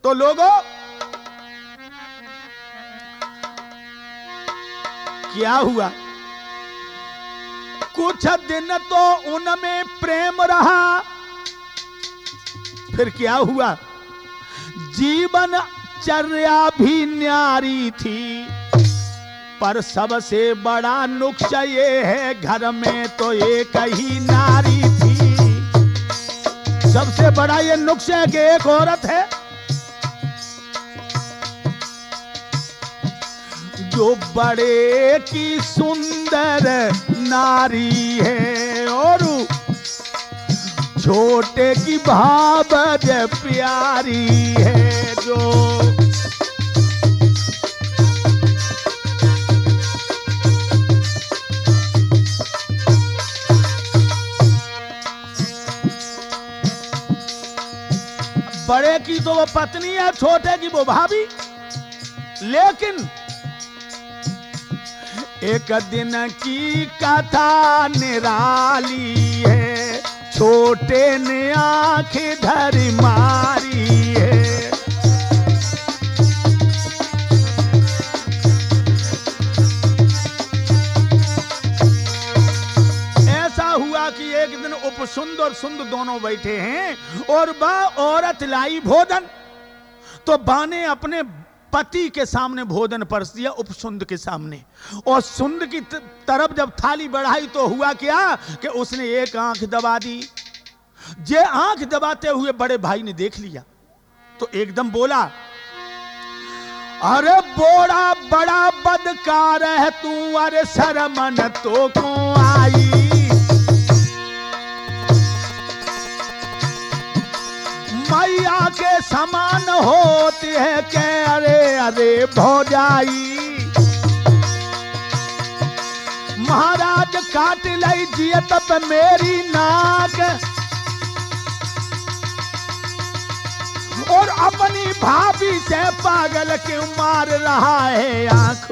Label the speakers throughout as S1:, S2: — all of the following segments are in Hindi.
S1: तो लोगों क्या हुआ, कुछ दिन तो उनमें प्रेम रहा, फिर क्या हुआ, जीवन चर्या भी न्यारी थी, पर सबसे बड़ा नुक्सा ये है घर में तो एक ही नारी थी। सबसे बड़ा ये नुक्सा है कि एक औरत है जो बड़े की सुंदर नारी है और छोटे की भावज प्यारी है। जो बड़े की तो वो पत्नी है, छोटे की वो भाभी। लेकिन एक दिन की कथा निराली है, छोटे ने आंखें धरी मारी है। ऐसा हुआ कि एक दिन उपसुंद और सुंद दोनों बैठे हैं और वह औरत लाई भोजन, तो बा ने अपने पति के सामने भोजन परस दिया उपसुंद के सामने, और सुंद की तरफ जब थाली बढ़ाई तो हुआ क्या कि उसने एक आंख दबा दी। जे आंख दबाते हुए बड़े भाई ने देख लिया तो एकदम बोला, अरे बोड़ा बड़ा बदकार है तू, अरे शर्मन तो को आई। मैया के समान होती है के अरे अरे भौजाई। महाराज काट लाई जिए तब मेरी नाक, और अपनी भाभी से पागल क्यों मार रहा है आंख।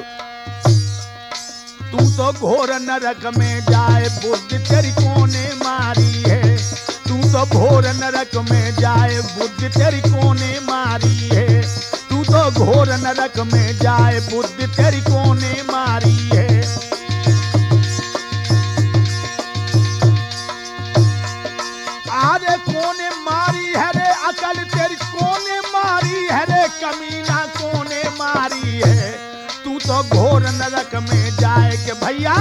S1: तू तो घोर नरक में जाए बुद्धि तेरी कोने मारी है, तू तो घोर नरक में जाए बुद्धि तेरी कोने मारी है, तू तो घोर नरक में जाए बुद्धि तेरी कोने मारी है। आरे कोने मारी है रे अकल तेरी कोने मारी है रे कमीना कोने मारी है, तू तो घोर नरक में जाए के भैया।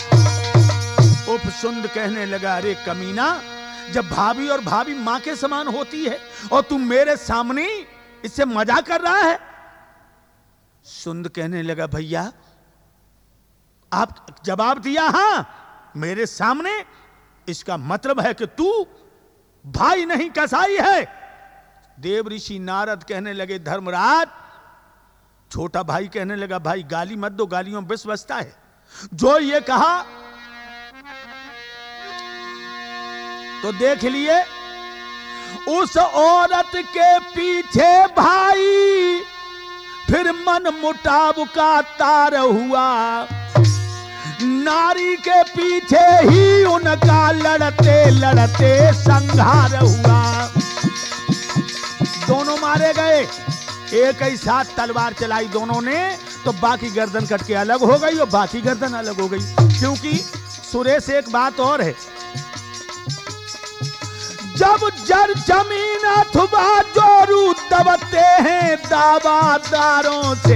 S1: उपसुंद कहने लगा, अरे कमीना, जब भाभी और भाभी मां के समान होती है और तू मेरे सामने इससे मजाक कर रहा है। सुंद कहने लगा, भैया आप जवाब दिया हां मेरे सामने, इसका मतलब है कि तू भाई नहीं कसाई है। देव ऋषि नारद कहने लगे, धर्मराज। छोटा भाई कहने लगा, भाई गाली मत दो, गालियों विष बचता है। जो ये कहा तो देख लिए उस औरत के पीछे भाई फिर मन मुटाव का तार हुआ, नारी के पीछे ही उनका लड़ते लड़ते संहार हुआ। दोनों मारे गए, एक ही साथ तलवार चलाई दोनों ने, तो बाकी गर्दन कट के अलग हो गई और बाकी गर्दन अलग हो गई। क्योंकि सुरेश एक बात और है, जब जर जमीन अथवा जोरू दबते हैं दावादारों से,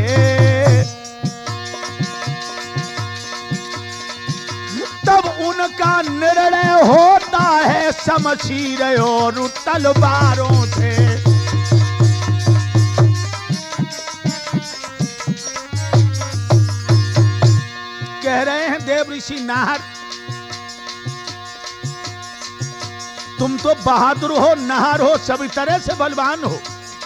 S1: तब उनका निर्णय होता है शमशीर और तलवारों से। कह रहे हैं देव ऋषि नाहर, तुम तो बहादुर हो, नाहर हो, सभी तरह से बलवान हो,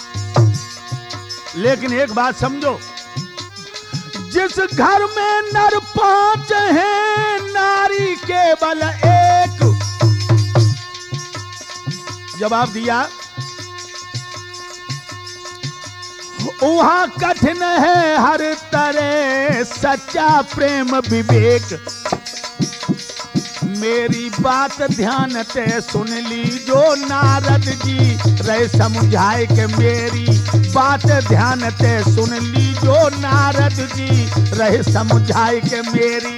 S1: लेकिन एक बात समझो, जिस घर में नर 5 हैं नारी केवल एक। जवाब दिया, वहां कठिन है हर तरह सच्चा प्रेम विवेक। मेरी बात ध्यान से सुन ली जो नारद जी रहे समझाए के मेरी बात ध्यान ते सुन लीजो नारद जी, रहे समझाए के मेरी।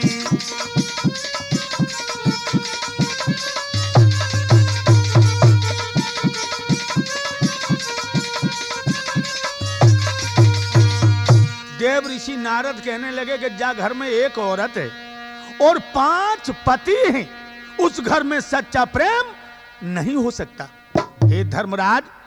S1: देव ऋषि नारद कहने लगे कि जा घर में एक औरत है और 5 पति हैं, उस घर में सच्चा प्रेम नहीं हो सकता। हे धर्मराज,